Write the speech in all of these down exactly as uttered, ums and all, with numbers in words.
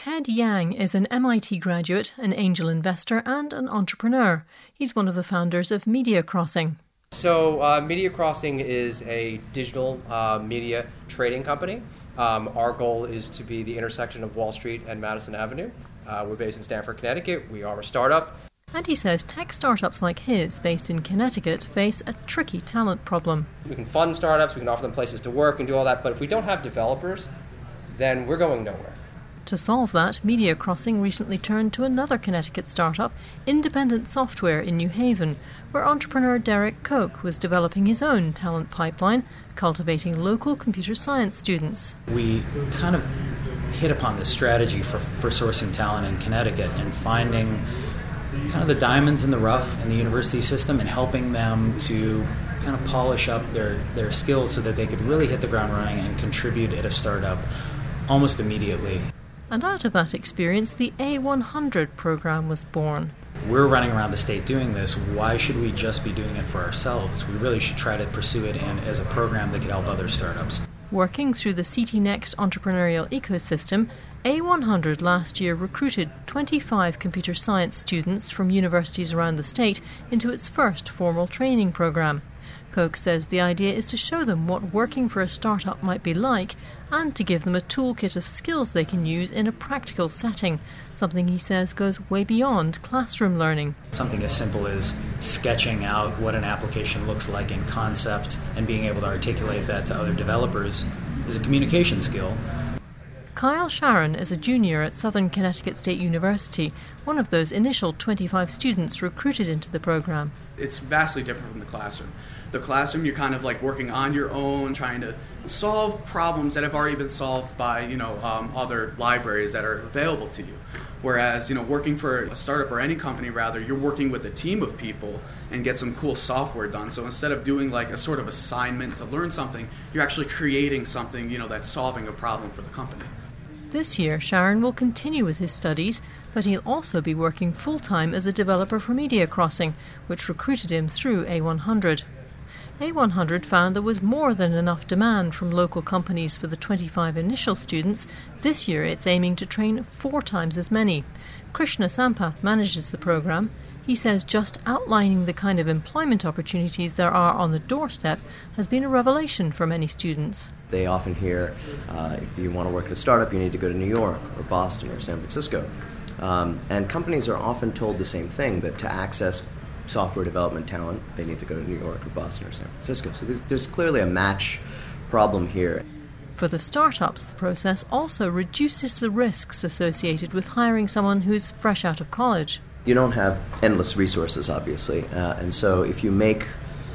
Ted Yang is an M I T graduate, an angel investor and an entrepreneur. He's one of the founders of Media Crossing. So uh, Media Crossing is a digital uh, media trading company. Um, our goal is to be the intersection of Wall Street and Madison Avenue. Uh, we're based in Stamford, Connecticut. We are a startup. And he says tech startups like his, based in Connecticut, face a tricky talent problem. We can fund startups, we can offer them places to work and do all that, but if we don't have developers, then we're going nowhere. To solve that, Media Crossing recently turned to another Connecticut startup, Independent Software in New Haven, where entrepreneur Derek Koch was developing his own talent pipeline, cultivating local computer science students. We kind of hit upon this strategy for, for sourcing talent in Connecticut and finding kind of the diamonds in the rough in the university system and helping them to kind of polish up their, their skills so that they could really hit the ground running and contribute at a startup almost immediately. And out of that experience, the A one hundred program was born. We're running around the state doing this. Why should we just be doing it for ourselves? We really should try to pursue it in, as a program that could help other startups. Working through the C T Next entrepreneurial ecosystem, A one hundred last year recruited twenty-five computer science students from universities around the state into its first formal training program. Koch says the idea is to show them what working for a startup might be like and to give them a toolkit of skills they can use in a practical setting, something he says goes way beyond classroom learning. Something as simple as sketching out what an application looks like in concept and being able to articulate that to other developers is a communication skill. Kyle Sharon is a junior at Southern Connecticut State University, one of those initial twenty-five students recruited into the program. It's vastly different from the classroom. The classroom, you're kind of like working on your own, trying to solve problems that have already been solved by, you know, um, other libraries that are available to you. Whereas, you know, working for a startup or any company, rather, you're working with a team of people and get some cool software done. So instead of doing like a sort of assignment to learn something, you're actually creating something, you know, that's solving a problem for the company. This year, Sharon will continue with his studies, but he'll also be working full-time as a developer for Media Crossing, which recruited him through A one hundred. A one hundred found there was more than enough demand from local companies for the twenty-five initial students. This year it's aiming to train four times as many. Krishna Sampath manages the program. He says just outlining the kind of employment opportunities there are on the doorstep has been a revelation for many students. They often hear, uh, if you want to work at a startup, you need to go to New York or Boston or San Francisco. Um, and companies are often told the same thing, that to access software development talent, they need to go to New York or Boston or San Francisco. So there's, there's clearly a match problem here. For the startups, the process also reduces the risks associated with hiring someone who's fresh out of college. You don't have endless resources, obviously, uh, and so if you make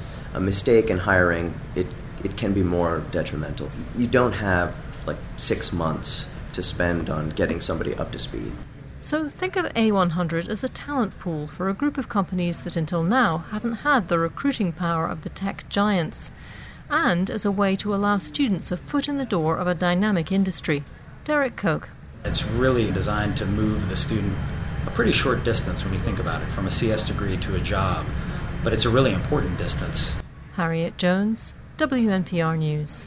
a mistake in hiring, it it can be more detrimental. You don't have like six months to spend on getting somebody up to speed. So think of A one hundred as a talent pool for a group of companies that until now haven't had the recruiting power of the tech giants, and as a way to allow students a foot in the door of a dynamic industry. Derek Koch. It's really designed to move the student a pretty short distance when you think about it, from a C S degree to a job, but it's a really important distance. Harriet Jones, W N P R News.